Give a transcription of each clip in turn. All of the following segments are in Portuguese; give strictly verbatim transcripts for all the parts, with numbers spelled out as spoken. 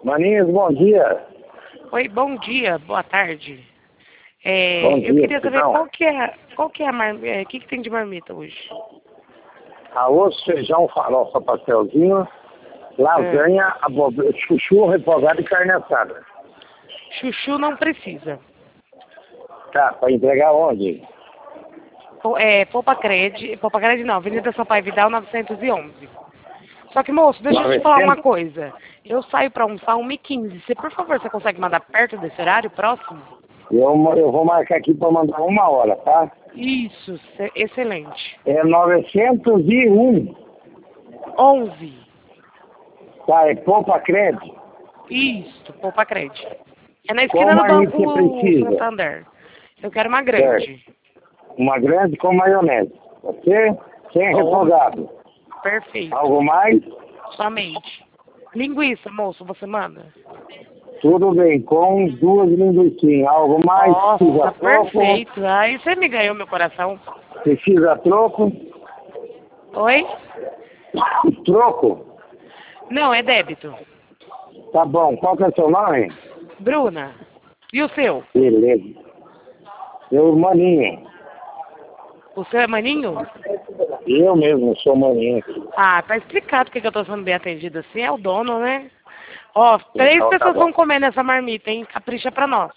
Maninhos, bom dia. Oi, bom dia, boa tarde. É, Bom eu dia, queria saber não. qual que é, qual que é a mar... é, que, que tem de marmita hoje? Arroz, feijão, farofa, pastelzinho, lasanha, abobrinha, chuchu, refogado e carne assada. Chuchu não precisa. Tá, para entregar onde? Po- É, Poupa Cred, Poupa Cred não, Avenida Sampaio Vidal novecentos e onze. Só que, moço, deixa eu te falar uma novecentos? coisa. Eu saio pra almoçar uma e quinze. Você, por favor, você consegue mandar perto desse horário, próximo? Eu, eu vou marcar aqui para mandar uma hora, tá? Isso, ce- excelente. É novecentos e um. onze. Tá, é Poupa Cred. Isso, Poupa Cred. É na Qual esquina do marmita você Banco precisa? Santander. Eu quero uma Certo. grande. Uma grande com maionese. Você? Sem Bom. refogado. Perfeito. Algo mais? Somente. Linguiça, moço, você manda? Tudo bem, com duas linguiçinhas. Algo mais? Precisa Nossa, troco? perfeito. Aí você me ganhou meu coração. Precisa troco? Oi? Troco? Não, é débito. Tá bom. Qual que é o seu nome? Bruna. E o seu? Beleza. Eu, Maninho. O seu é maninho? Eu mesmo sou Maninho. Ah, tá explicado porque que eu tô sendo bem atendida assim. É o dono, né? Ó, três Então, tá pessoas bom. vão comer nessa marmita, hein? Capricha pra nós.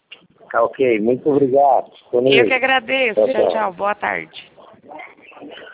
Tá ok. Muito obrigado. Eu que agradeço. Tchau, Tchau, tchau. tchau. Boa tarde.